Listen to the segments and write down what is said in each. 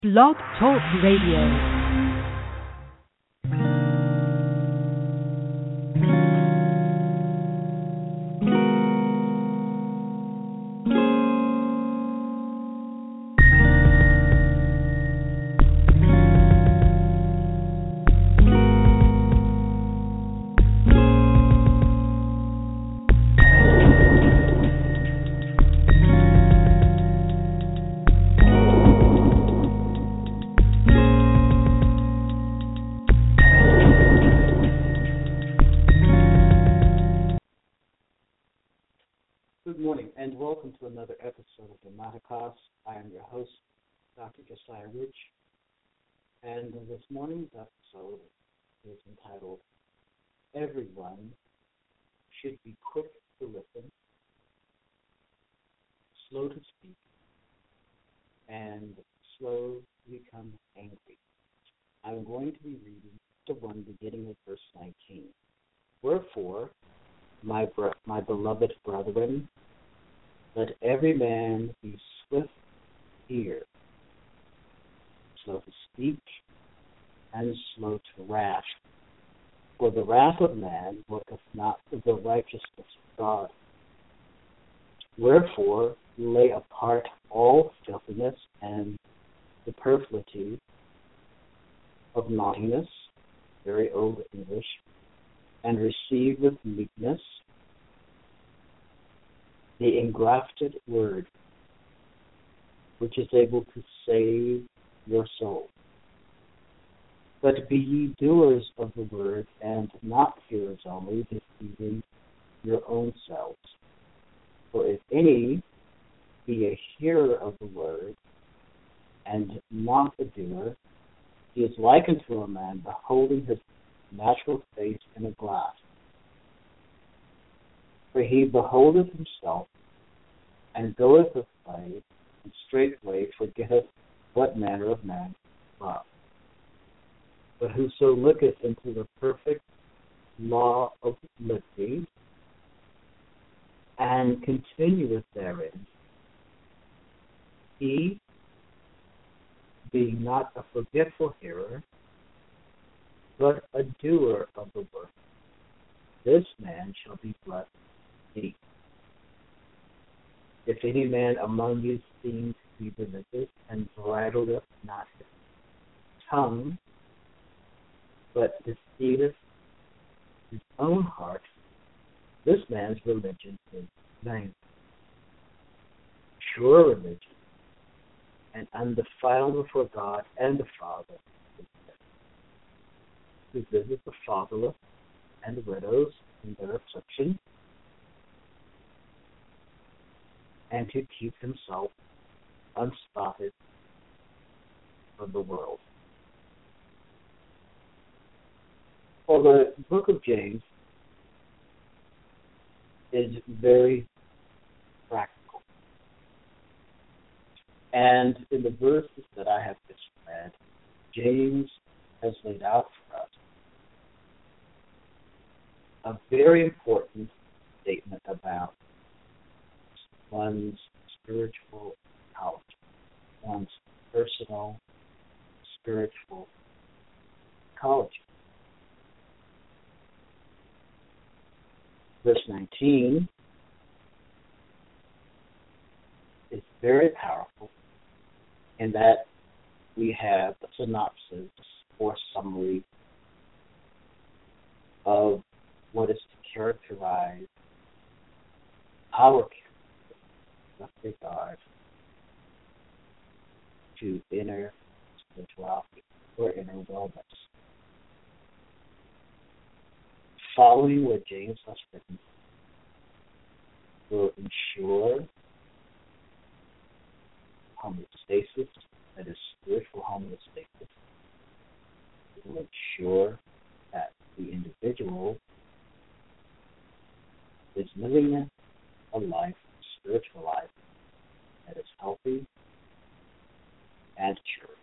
Blog Talk Radio. Good morning, and welcome to another episode of Dramaticos. I am your host, Dr. Josiah Rich, and this morning's episode is entitled, Everyone Should Be Quick to Listen, Slow to Speak, and Slow to Become Angry. I'm going to be reading the one beginning at verse 19. Wherefore, my beloved brethren, let every man be swift to hear, slow to speak, and slow to wrath. For the wrath of man worketh not the righteousness of God. Wherefore, lay apart all filthiness and superfluity of naughtiness, very old English, and receive with meekness the engrafted word, which is able to save your soul. But be ye doers of the word, and not hearers only, deceiving your own selves. For if any be a hearer of the word, and not a doer, he is like unto a man beholding his natural face in a glass. For he beholdeth himself, and goeth away, and straightway forgetteth what manner of man he was. But whoso looketh into the perfect law of liberty, and continueth therein, he, being not a forgetful hearer, but a doer of the work, this man shall be blessed indeed. If any man among you seem to be religious, and bridleth not his tongue, but deceiveth his own heart, this man's religion is vain. Sure religion, and undefiled before God and the Father, who visits the fatherless and the widows in their affliction, and to keep himself unspotted from the world. Well, the book of James is very practical. And in the verses that I have just read, James has laid out for us a very important statement about one's spiritual knowledge, one's personal spiritual ecology. Verse 19 is very powerful in that we have a synopsis or summary of what is to characterize our character with regard to inner spirituality or inner wellness. Following what James has written will ensure homeostasis, that is spiritual homeostasis. It will ensure that the individual is living a life, a spiritual life, that is healthy and pure.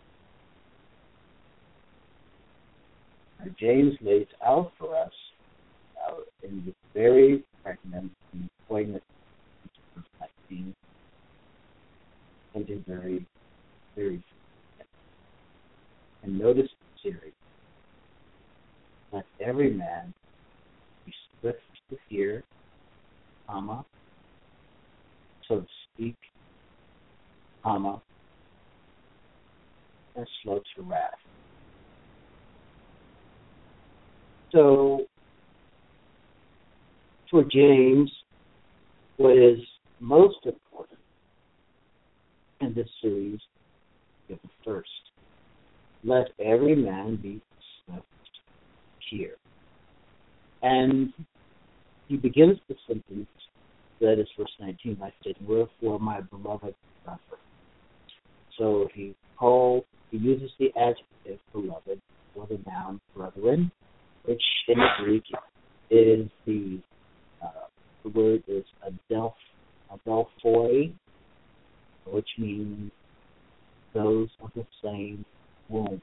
Now, James lays out for us in this very pregnant and poignant verse 19 something very, very And notice the series. Let every man be swift to hear, comma, so to speak, comma, and slow to wrath. So, for James, what is most important in this series is the first. Let every man be swift to hear. And he begins the sentence, that is verse 19, by stating, wherefore, my beloved brethren. So he uses the adjective beloved for the noun brethren, which in the Greek is the word is adelphoi, which means those of the same womb.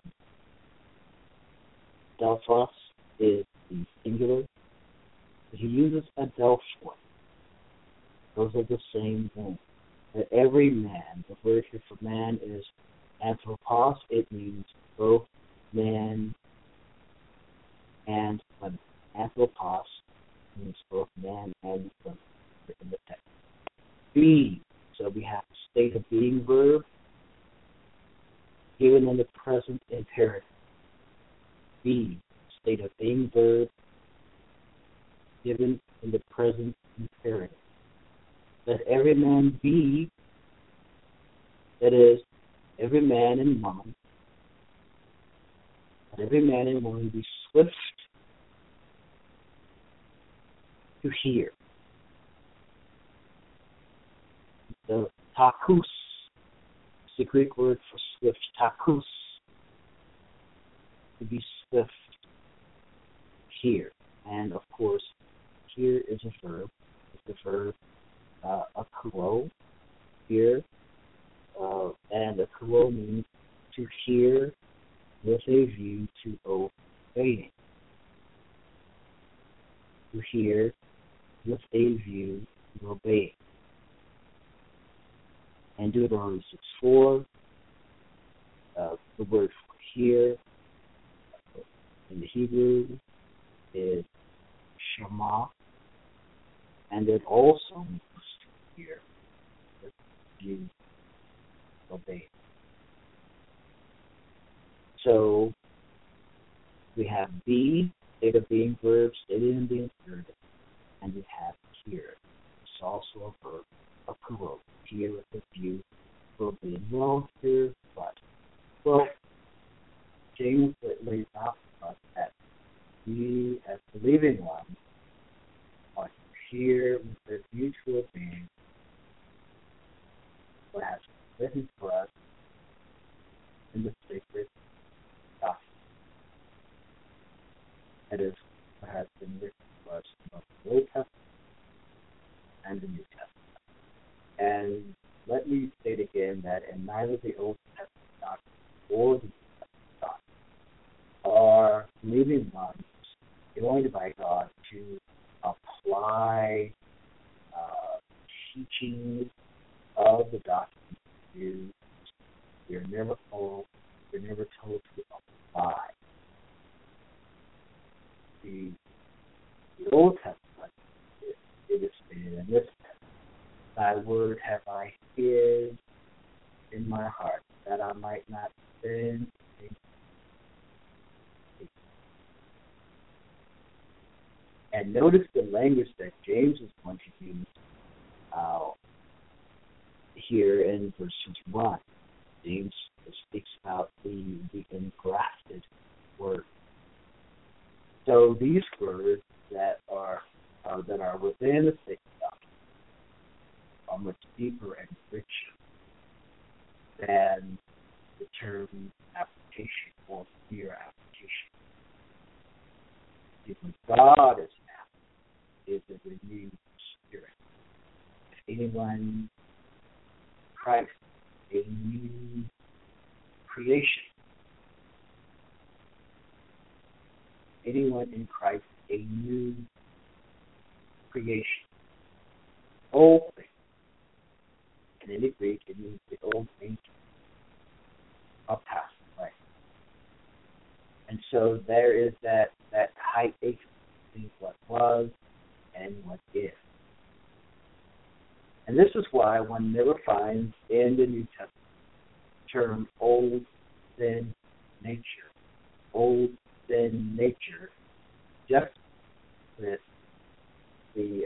Delphos is the singular. He uses adelphoi, those of the same womb. That every man, the word here for man is anthropos, it means both man and women. Anthropos means both man and women in the text. Be, so we have the state of being verb given in the present imperative. Be, state of being verb given in the present imperative. Let every man be, that is, every man and woman, let every man and woman be swift to hear. The takus is the Greek word for swift, takus, to be swift, hear. And of course, hear is a verb. It's the verb akuo, hear, and akuo means to hear with a view to obeying. To hear with a view to obeying. And Deuteronomy 6:4, the word for hear in the Hebrew is shema, and it also means to hear with view to obey. So we have be, state of being verb, stated in the imperative, and we have hear. It's also a verb, a plural, hear with a view to obey. Well, here, but. Well, James lays out for us that we, as believing ones, are to hear with a view to obeying what has been written for us in the sacred gospel. That is, what has been written for us in both the Old Testament and the New Testament. And let me state again that in neither the Old Testament doctrine or the New Testament doctrine are believing ones anointed by God to apply teachings of the doctrine to. You're never told to apply. The Old Testament, it is stated in this text, thy word have I hid in my heart, that I might not sin against thee. And notice the language that James is going to use here in verse 1. James speaks about the engrafted word. So these words that are within the sacred doctrine are much deeper and richer than the term application or mere application. Because God is now is a renewed spirit. If anyone Christ, a new creation. Anyone in Christ, a new creation. Old things. And in the Greek, it means the old things are passed away. And so there is that high ache between what was and what is. And this is why one never finds in the New Testament the term old sin nature. Old sin nature, just with the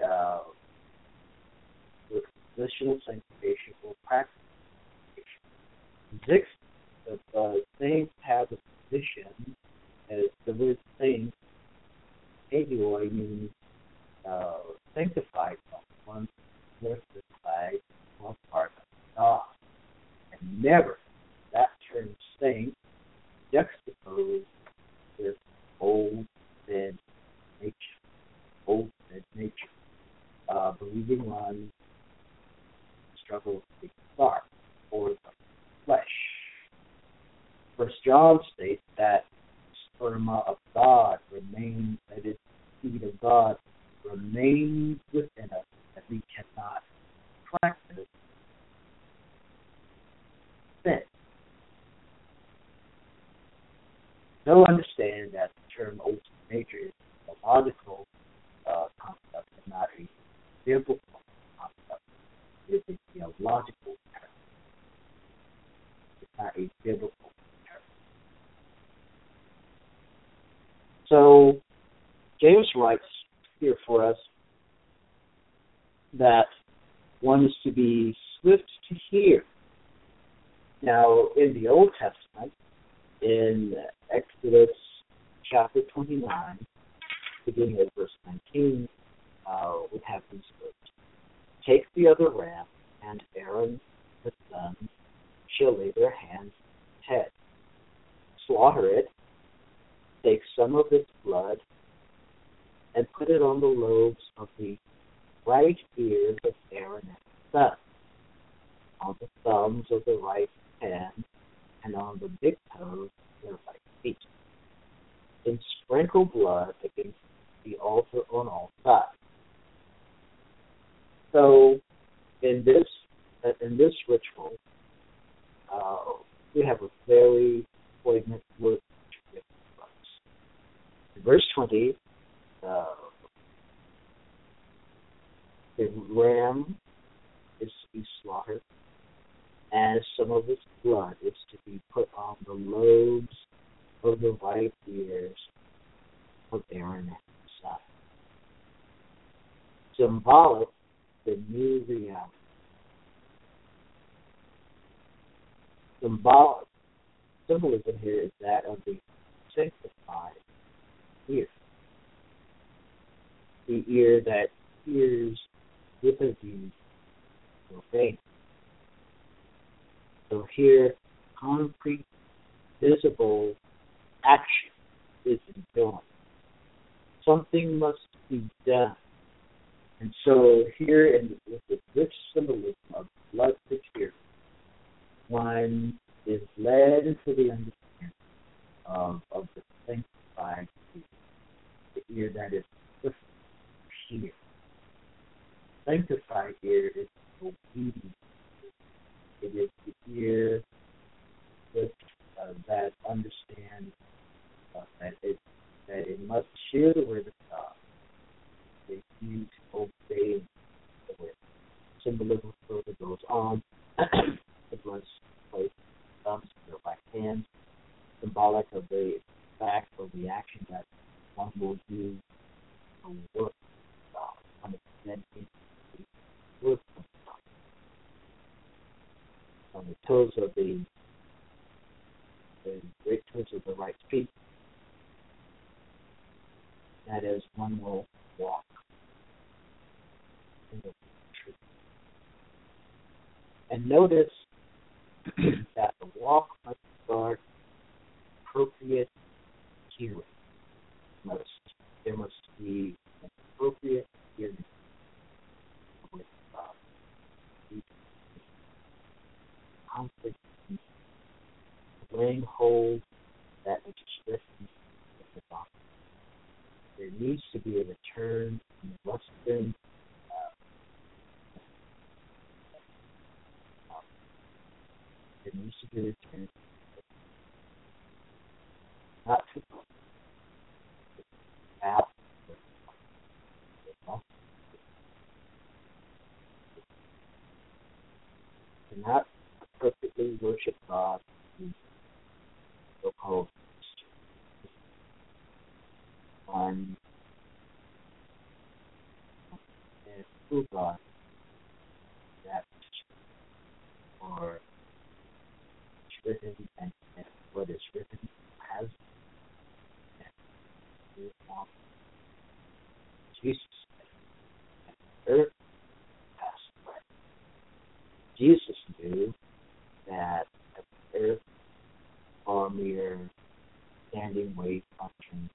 with positional sanctification or practice. Six, the saints have a position as the word saint, Agioi, means sanctified one, justified one part of God. And never that term saint juxtaposed with old sin nature. Old sin nature. Believing one struggles with the dark or the flesh. First John states that sperma of God remains, that is, seed of God remains within us, that we cannot practice sin. So understand that the term old nature is a logical concept and not a biblical concept. It is a theological term. It's not a biblical term. So James writes here for us that one is to be swift to hear. Now, in the Old Testament, in Exodus chapter 29, beginning at verse 19, we have these words. Take the other ram, and Aaron his sons shall lay their hands on its head. Slaughter it, take some of its blood, and put it on the lobes of the right ears of Aaron and his sons, on the thumbs of the right hand, and on the big toes of their right feet. Then sprinkle blood against the altar on all sides. So, in this ritual, we have a very poignant word. In verse 20, the ram is to be slaughtered, and some of its blood is to be put on the lobes of the right ears of Aaron and his son. Symbolic, the new reality. Symbolism here is that of the sanctified ear. The ear that hears with a view to obey. So here, concrete, visible action is done. Something must be done. And so here, with the rich symbolism of blood picture, one is led into the understanding of the sanctified ear, the ear that is here. Sanctified ear is obedient. It is the ear that understands that it must hear the word of God. They need to obey the word. Symbolism further goes on. It must place thumbs to their right hand, symbolic of the fact or the action that one will do the work of God. One is dedicated to the work of God. On the toes of the great toes of the right feet, that is, one will walk in the truth. And notice that the walk must start appropriate hearing. There must be an appropriate hearing with God. Conflict, laying hold that expression of the gospel. There needs to be a return from the Western there needs to be a return not to called on and prove God that or written and what is written has been Jesus and the earth passed away. Jesus knew that the earth are mere standing wave function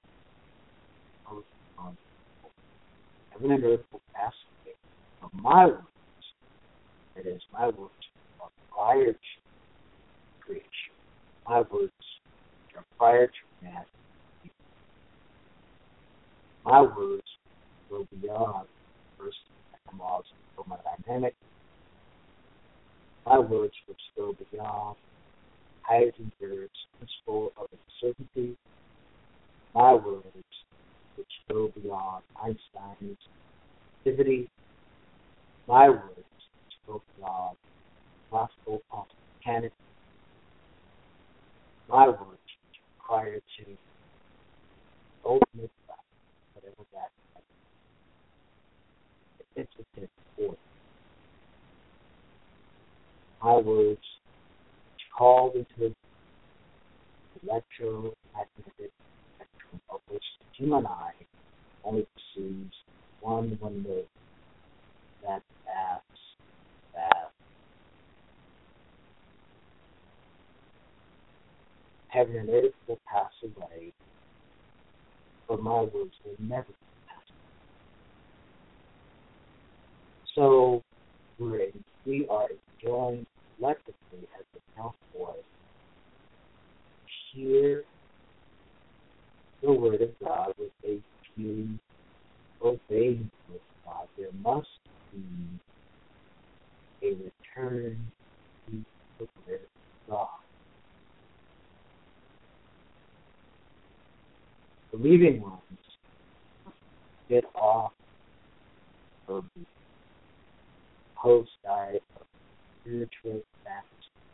on heaven and earth will pass away. But my words, that is, my words are prior to creation. My words are prior to humanity. My words go beyond the first laws of thermodynamics. My words which go beyond Heisenberg's principle of uncertainty. My words which go beyond Einstein's relativity. My words which go beyond classical quantum mechanics. My words which are prior to ultimate fact, whatever that is. It's important. My words which called into the electromagnetic spectrum of which the human eye only perceives one window, that vast. Heaven and earth will pass away, but my words will never pass away. So we are enjoying collectively as the South Boy to hear the word of God with a few obeying with God. There must be a return to the word of God. Believing ones get off of the post-diet of spiritual fast.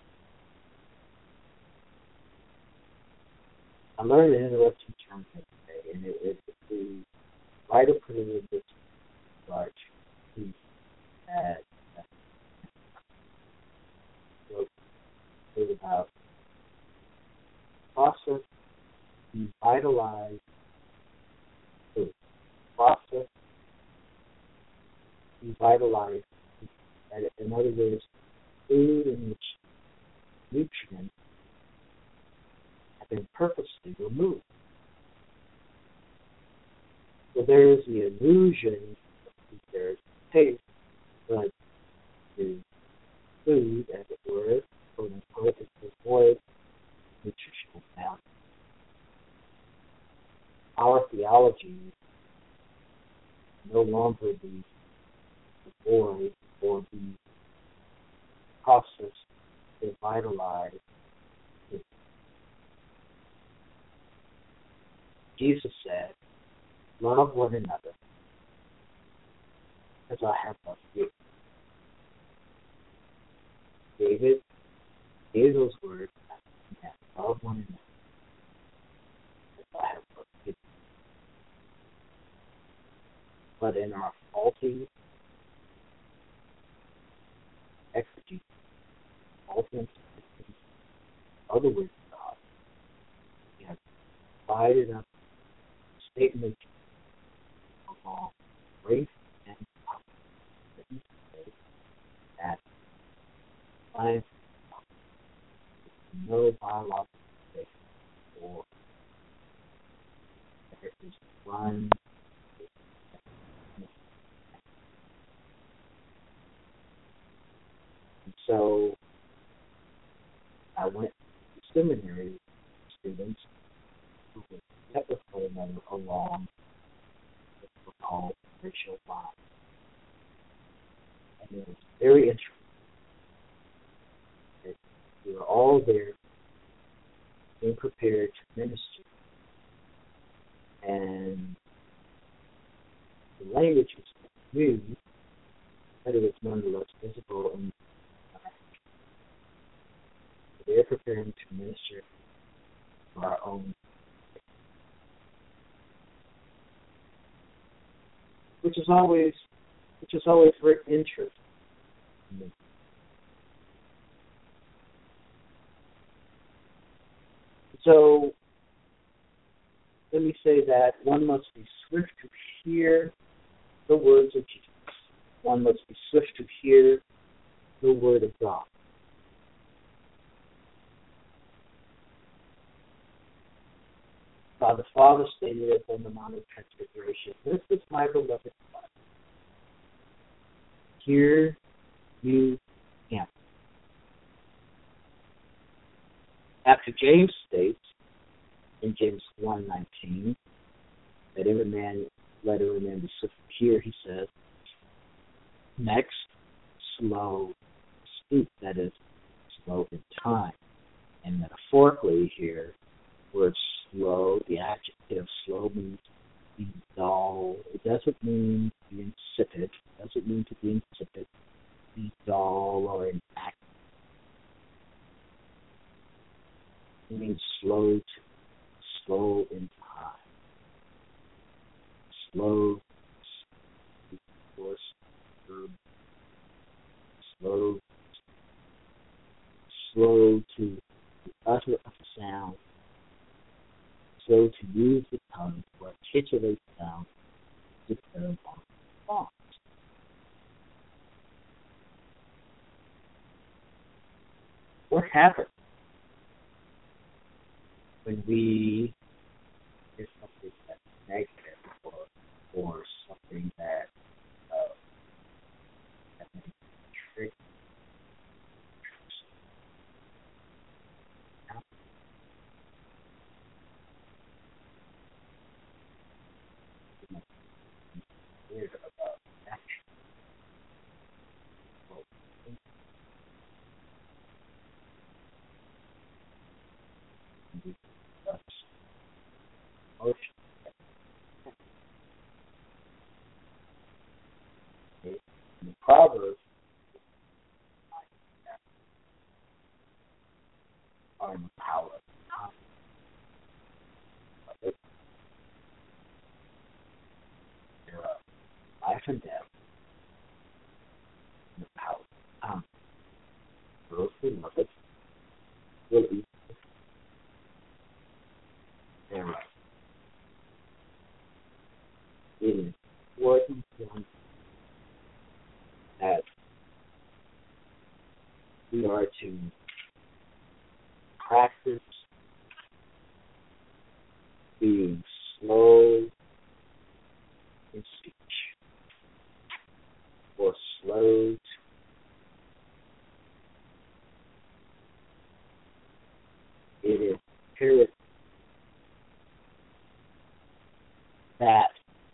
I learned an interesting term today, and it's the writer put it in this large piece that wrote about process revitalize food. Process revitalize food. In other words, food in which nutrients have been purposely removed. So there is the illusion that there's taste, but the food, as it were, quote unquote, is to avoid nutritional balance. Our theology no longer be avoid or be process to vitalize. Jesus said, love one another as I have loved you. David gave those words, love one another as I have loved you. But in our faulty exegesis, faulty interpretation of the word of God, we have divided up statement along race and politics that science no biological basis for there is one. And so I went to seminary students who would met with one another along what were called racial lines. And it was very interesting. We were all there being prepared to minister. And the language was new, but it was nonetheless visible in they're preparing to minister for our is always very interesting to me. So let me say that one must be swift to hear the words of Jesus. One must be swift to hear the word of God. God the Father stated it on the Mount of Transfiguration. This is my beloved Son. Hear you him. After James states in James 1:19 that every man let every man be swift to hear, he says, next, slow to speak, that is, slow in time. And metaphorically here, word slow, the adjective slow means to be dull. It doesn't mean to be insipid. It doesn't mean to be insipid, be dull or inactive. It means slow in time. Slow, slow to utter a sound, slow to use the tongue to articulate sound, to declare upon thoughts. What happens when we hear something that's negative or something that may trick weird about action? Well, we discuss emotion. In the Proverbs are in the power of tongue. There are life and death in the power of tongue. Those who love it will eat thereof. It is important to understand that we are to practice being slow in speech or slow to it is imperative that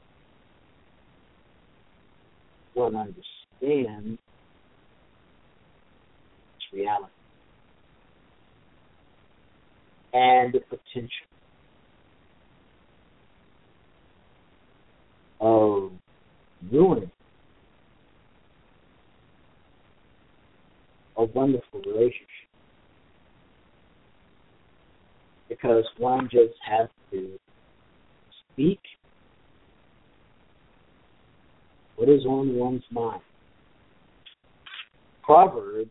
one understands its reality and the potential of ruining a wonderful relationship. Because one just has to speak what is on one's mind. Proverbs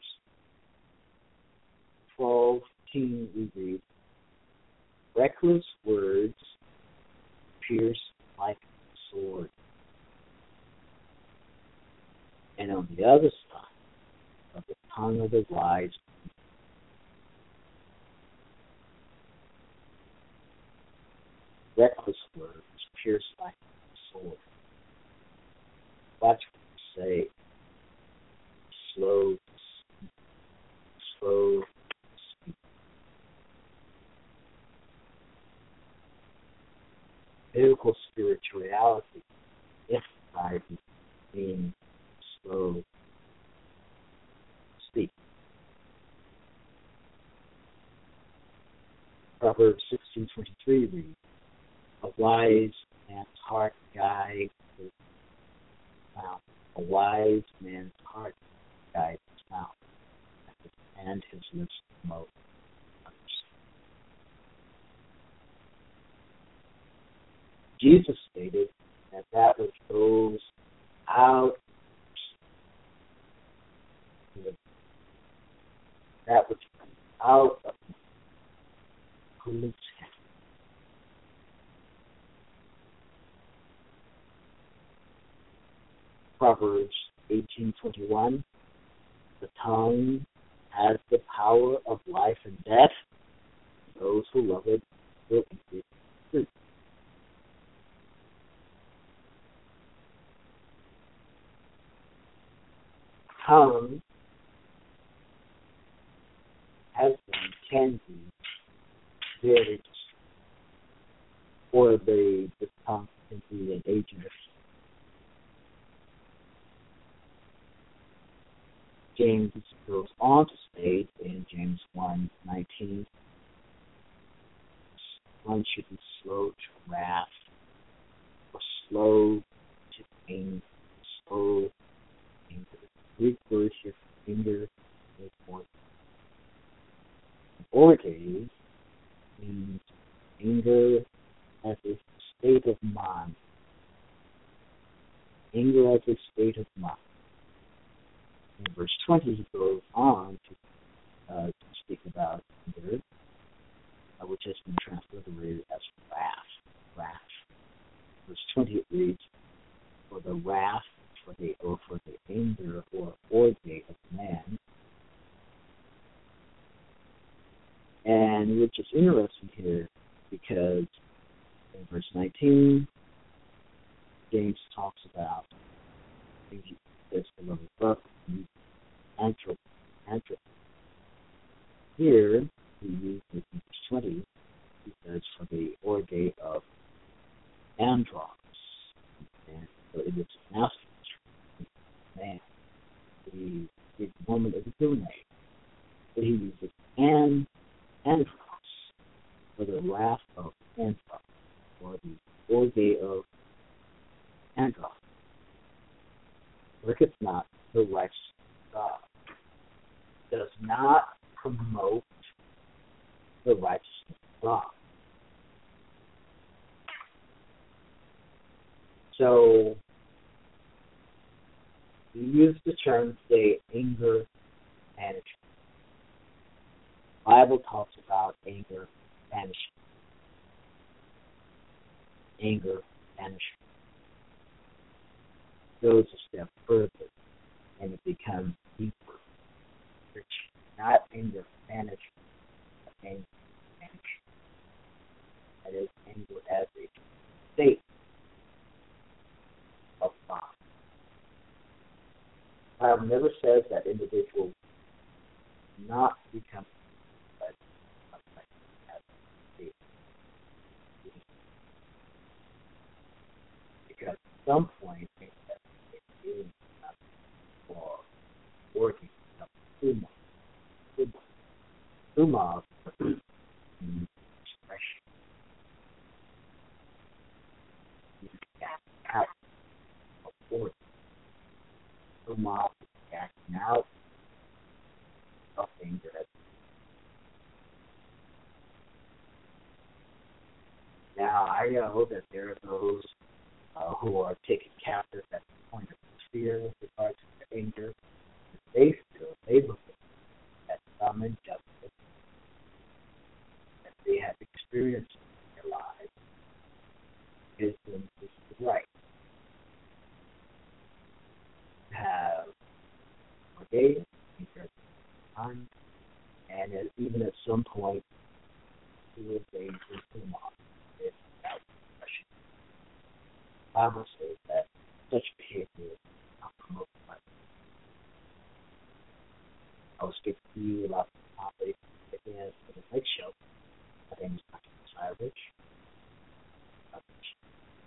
12:15 we read, reckless words pierce like a sword. And on the other side of the tongue of the wise, reckless words pierce like a sword. Watch what you say. Slow to speak. Biblical spirituality emphasizes being slow to speak. Proverbs 16:23 reads, a wise man's heart guides his mouth. A wise man's heart guides his mouth, and his lips promote understanding. Jesus stated that which goes out that which comes out of pollutes him. Proverbs 18:21. The tongue has the power of life and death. Those who love it will eat its fruit. Tongue has been, can be very destructive, or the tongue can be an agent of. James goes on to state in James 1:19, one should be slow to wrath, or slow to anger, slow to anger. The Greek word here for anger is orge means anger as a state of mind. Anger as a state of mind. In verse 20, he goes on to speak about anger, which has been translated as wrath. Verse 20 it reads, "For the wrath, for the anger or orge of man," and which is interesting here because in verse 19, James talks about this beloved book, anthropy. Here, he uses in verse 20, he says, for the orge of andros. And so it is masculine, man. The woman is a female. But he uses andros for the wrath of andros, or the orge of andros. Look, it's not the righteousness of God. It does not promote the righteousness of God. So, we use the term today, anger management. The Bible talks about anger management. Anger management goes a step further, and it becomes deeper. It's not anger management, but anger management. That is anger as a state of mind. The Bible never says that individuals not become as a state. Because at some point, or working Summa expression. Out of order. Summa acting out of anger. Now, I know that there are those who are taken captive at the point of fear with regards to anger. They look at some injustice that they have experienced in their lives is right. Have forgave, time, and even at some point, he was a Muslim without question. The Bible says that such behavior is not promoted by God. I'll speak to you about the topic again for the next show. My name is Dr. Cyrus.